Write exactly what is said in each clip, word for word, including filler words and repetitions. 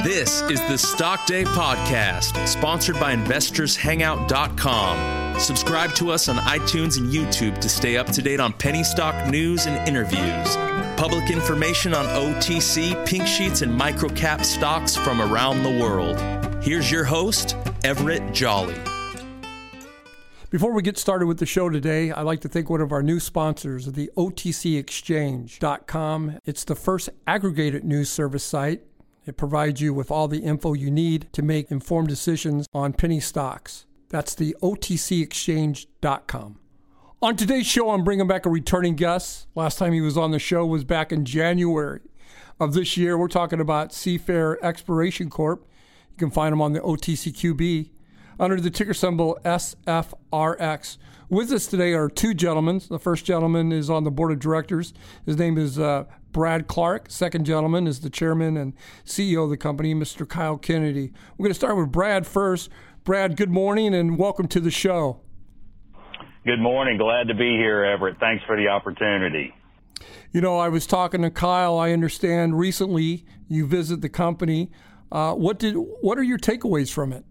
This is the Stock Day Podcast, sponsored by Investors Hangout dot com. Subscribe to us on iTunes and YouTube to stay up to date on penny stock news and interviews. Public information on O T C, pink sheets, and microcap stocks from around the world. Here's your host, Everett Jolly. Before we get started with the show today, I'd like to thank one of our new sponsors, the O T C Exchange dot com. It's the first aggregated news service site. It provides you with all the info you need to make informed decisions on penny stocks. That's the O T C Exchange dot com. On today's show, I'm bringing back a returning guest. Last time he was on the show was back in January of this year. We're talking about Seafair Exploration Corp. You can find them on the O T C Q B under the ticker symbol S F R X. With us today are two gentlemen. The first gentleman is on the board of directors. His name is uh, Brad Clark. Second gentleman is the chairman and C E O of the company, Mister Kyle Kennedy. We're going to start with Brad first. Brad, good morning and welcome to the show. Good morning. Glad to be here, Everett. Thanks for the opportunity. You know, I was talking to Kyle. I understand recently you visit the company. Uh, what did? What are your takeaways from it?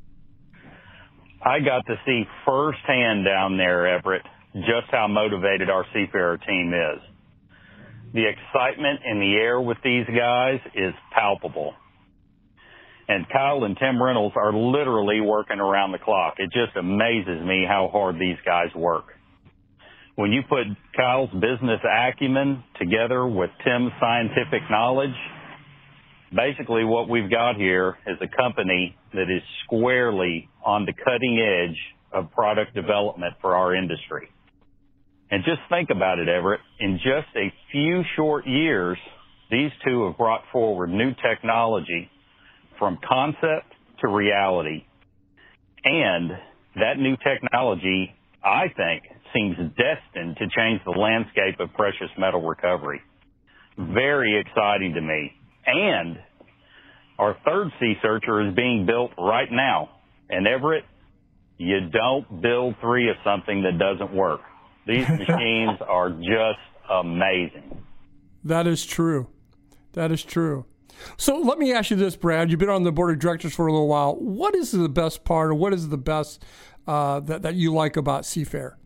I got to see firsthand down there, Everett, just how motivated our Seafarer team is. The excitement in the air with these guys is palpable. And Kyle and Tim Reynolds are literally working around the clock. It just amazes me how hard these guys work. When you put Kyle's business acumen together with Tim's scientific knowledge, basically what we've got here is a company that is squarely on the cutting edge of product development for our industry. And just think about it, Everett. In just a few short years, these two have brought forward new technology from concept to reality. And that new technology, I think, seems destined to change the landscape of precious metal recovery. Very exciting to me. And our third Sea Searcher is being built right now. And Everett, you don't build three of something that doesn't work. These machines are just amazing. That is true. That is true. So let me ask you this, Brad. You've been on the board of directors for a little while. What is the best part, or what is the best uh, that, that you like about Seafair?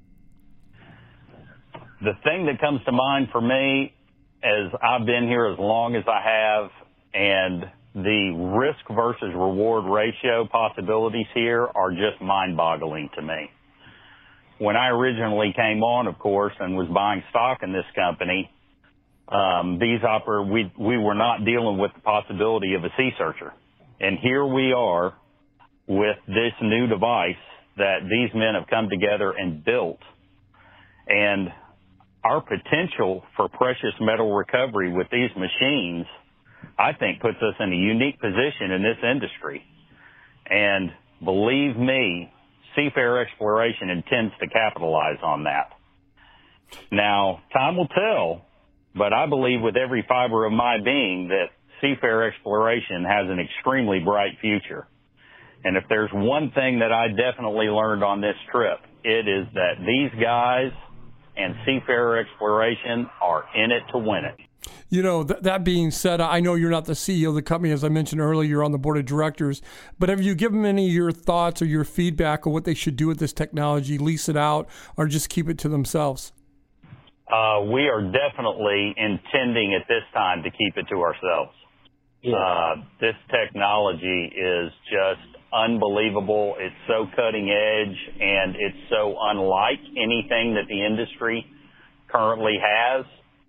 The thing that comes to mind for me, as I've been here as long as I have, and the risk versus reward ratio possibilities here are just mind-boggling to me. When I originally came on, of course, and was buying stock in this company, um, these oper- we, we were not dealing with the possibility of a Sea Searcher. And here we are with this new device that these men have come together and built. And our potential for precious metal recovery with these machines, I think, puts us in a unique position in this industry. And believe me, Seafair Exploration intends to capitalize on that. Now, time will tell, but I believe with every fiber of my being that Seafair Exploration has an extremely bright future. And if there's one thing that I definitely learned on this trip, it is that these guys and Seafair Exploration are in it to win it. You know, th- that being said, I know you're not the C E O of the company. As I mentioned earlier, you're on the board of directors. But have you given any of your thoughts or your feedback on what they should do with this technology, lease it out, or just keep it to themselves? Uh, we are definitely intending at this time to keep it to ourselves. Yeah. Uh, this technology is just unbelievable. It's so cutting edge, and it's so unlike anything that the industry currently has,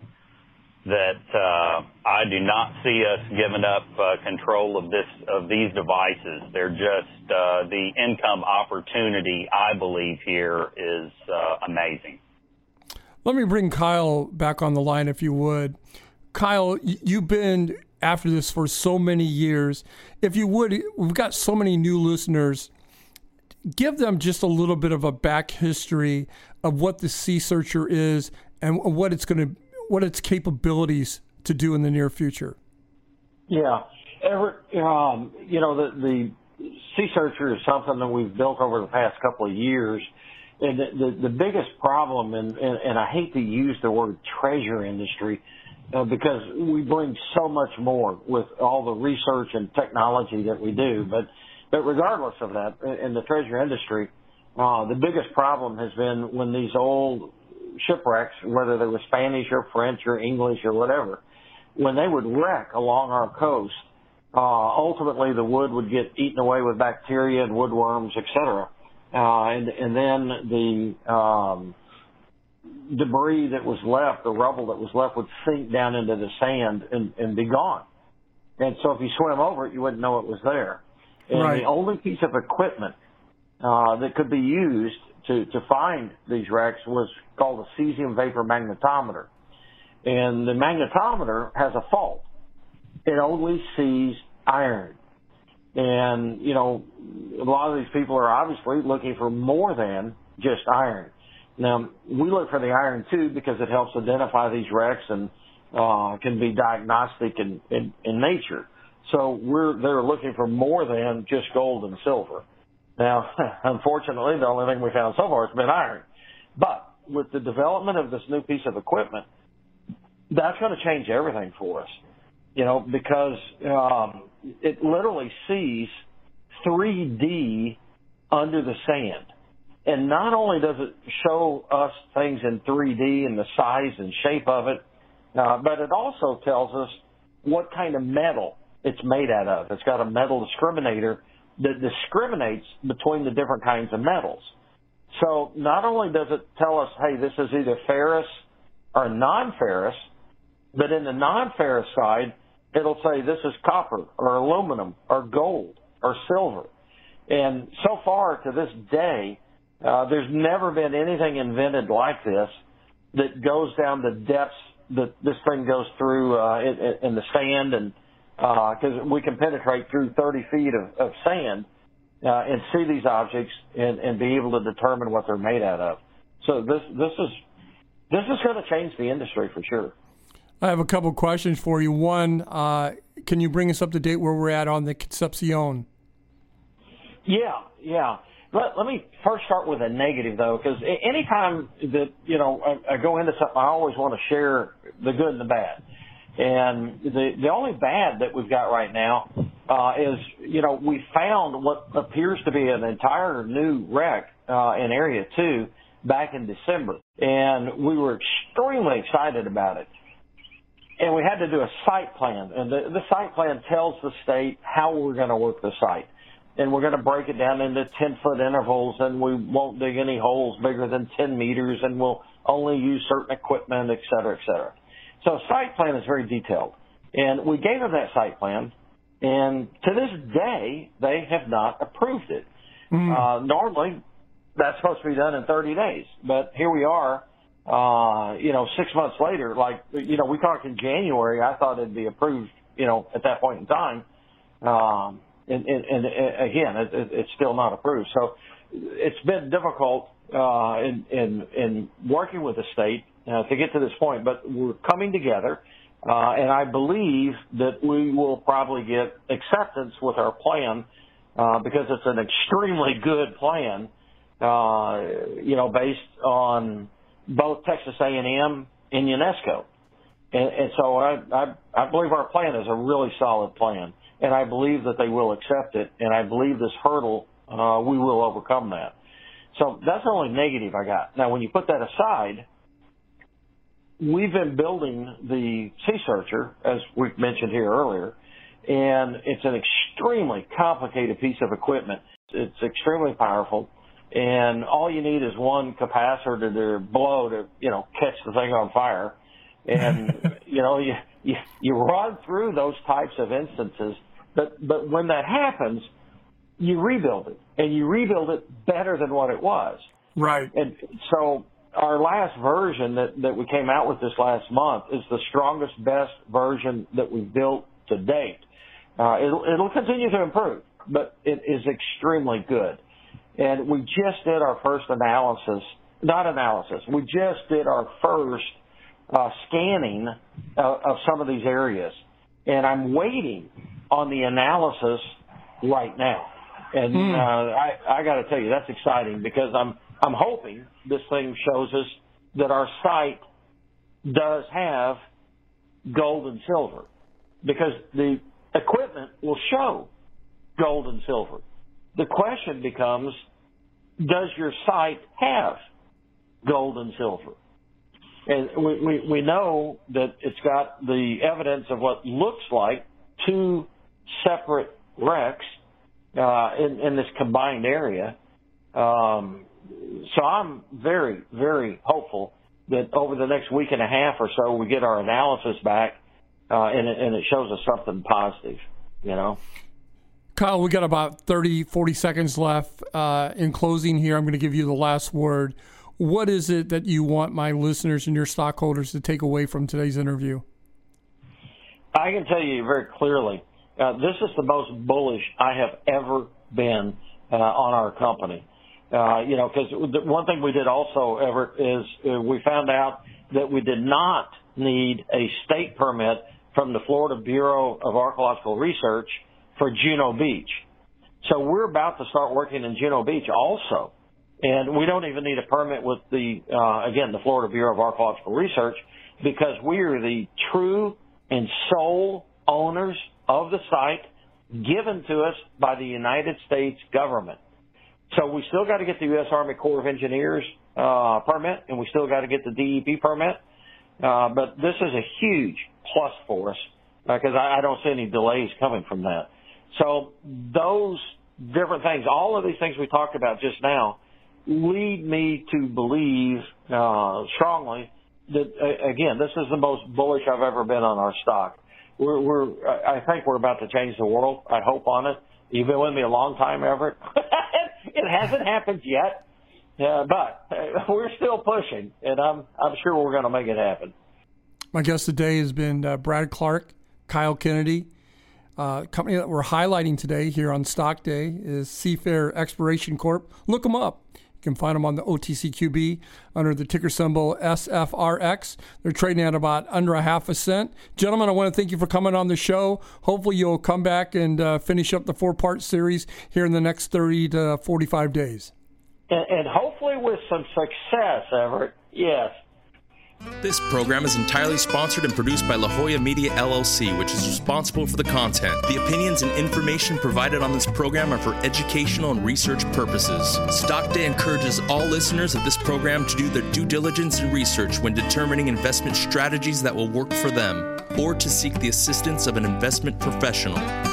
that uh, I do not see us giving up uh, control of this of these devices. They're just uh, the income opportunity, I believe, here is uh, amazing. Let me bring Kyle back on the line, if you would. Kyle, you've been after this for so many years. If you would, we've got so many new listeners. Give them just a little bit of a back history of what the Sea Searcher is and what it's going to what its capabilities to do in the near future. Yeah. Everett, um, you know, the, the Sea Searcher is something that we've built over the past couple of years. And the, the, the biggest problem, and, and, and I hate to use the word treasure industry, uh, because we bring so much more with all the research and technology that we do. But, but regardless of that, in the treasure industry, uh, the biggest problem has been when these old shipwrecks, whether they were Spanish or French or English or whatever, when they would wreck along our coast, uh, ultimately the wood would get eaten away with bacteria and woodworms, et cetera. Uh, and, and then the, um, debris that was left, the rubble that was left, would sink down into the sand and, and be gone. And so if you swim over it, you wouldn't know it was there. And right. the only piece of equipment uh, that could be used to, to find these wrecks was called a cesium vapor magnetometer. And the magnetometer has a fault. It only sees iron. And, you know, a lot of these people are obviously looking for more than just iron. Now, we look for the iron, too, because it helps identify these wrecks and uh, can be diagnostic in, in, in nature. So we're they're looking for more than just gold and silver. Now, unfortunately, the only thing we found so far has been iron. But with the development of this new piece of equipment, that's going to change everything for us, you know, because um, it literally sees three D under the sand. And not only does it show us things in three D and the size and shape of it, uh, but it also tells us what kind of metal it's made out of. It's got a metal discriminator that discriminates between the different kinds of metals. So not only does it tell us, hey, this is either ferrous or non-ferrous, but in the non-ferrous side, it'll say this is copper or aluminum or gold or silver. And so far to this day, Uh, there's never been anything invented like this that goes down the depths that this thing goes through uh, in, in the sand, and because uh, we can penetrate through thirty feet of, of sand uh, and see these objects and, and be able to determine what they're made out of. So this this is this is going to change the industry for sure. I have a couple questions for you. One, uh, can you bring us up to date where we're at on the Concepcion? Yeah, yeah. Let, let me first start with a negative, though, because anytime that, you know, I, I go into something, I always want to share the good and the bad. And the, the only bad that we've got right now uh, is, you know, we found what appears to be an entire new wreck uh, in Area two back in December. And we were extremely excited about it. And we had to do a site plan. And the, the site plan tells the state how we're going to work the site. And we're going to break it down into ten-foot intervals, and we won't dig any holes bigger than ten meters, and we'll only use certain equipment, et cetera, et cetera. So a site plan is very detailed. And we gave them that site plan, and to this day, they have not approved it. Mm. Uh, normally, that's supposed to be done in thirty days. But here we are, uh, you know, six months later, like, you know, we talked in January. I thought it'd be approved, you know, at that point in time. Um, And, and, and again, it, it, it's still not approved. So it's been difficult uh, in, in, in working with the state uh, to get to this point. But we're coming together, uh, and I believe that we will probably get acceptance with our plan uh, because it's an extremely good plan, uh, you know, based on both Texas A and M and UNESCO. And, and so I, I, I believe our plan is a really solid plan. And I believe that they will accept it, and I believe this hurdle, uh, we will overcome that. So that's the only negative I got. Now, when you put that aside, we've been building the Sea Searcher, as we've mentioned here earlier, and it's an extremely complicated piece of equipment. It's extremely powerful, and all you need is one capacitor to, to blow to, you know, catch the thing on fire. And, you know, you, you, you run through those types of instances. But but when that happens, you rebuild it, and you rebuild it better than what it was. Right. And so our last version that, that we came out with this last month is the strongest, best version that we've built to date. Uh, it'll, it'll continue to improve, but it is extremely good. And we just did our first analysis, not analysis, we just did our first uh, scanning of, of some of these areas. And I'm waiting on the analysis right now. And mm. uh, I, I got to tell you, that's exciting because I'm I'm hoping this thing shows us that our site does have gold and silver because the equipment will show gold and silver. The question becomes, does your site have gold and silver? And we, we, we know that it's got the evidence of what looks like two separate wrecks uh, in, in this combined area. Um, so I'm very, very hopeful that over the next week and a half or so, we get our analysis back uh, and, it, and it shows us something positive, you know. Kyle, we got about thirty, forty seconds left. Uh, in closing here, I'm going to give you the last word. What is it that you want my listeners and your stockholders to take away from today's interview? I can tell you very clearly, uh, this is the most bullish I have ever been uh, on our company. Uh, you know, because one thing we did also, Everett, is uh, we found out that we did not need a state permit from the Florida Bureau of Archaeological Research for Juno Beach. So we're about to start working in Juno Beach also. And we don't even need a permit with the, uh, again, the Florida Bureau of Archaeological Research because we are the true and sole owners of the site given to us by the United States government. So we still got to get the U S Army Corps of Engineers uh, permit, and we still got to get the D E P permit. Uh, but this is a huge plus for us because uh, I, I don't see any delays coming from that. So those different things, all of these things we talked about just now, lead me to believe uh, strongly that, uh, again, this is the most bullish I've ever been on our stock. We're, we're, I think we're about to change the world. I hope on it. You've been with me a long time, Everett. It hasn't happened yet, uh, but uh, we're still pushing, and I'm I'm sure we're going to make it happen. My guest today has been uh, Brad Clark, Kyle Kennedy. Uh, company that we're highlighting today here on Stock Day is Seafair Exploration Corp. Look them up. You can find them on the O T C Q B under the ticker symbol S F R X. They're trading at about under a half a cent. Gentlemen, I want to thank you for coming on the show. Hopefully you'll come back and uh, finish up the four-part series here in the next thirty to forty-five days. And, and hopefully with some success, Everett. Yes. This program is entirely sponsored and produced by La Jolla Media, L L C, which is responsible for the content. The opinions and information provided on this program are for educational and research purposes. Stock Day encourages all listeners of this program to do their due diligence and research when determining investment strategies that will work for them, or to seek the assistance of an investment professional.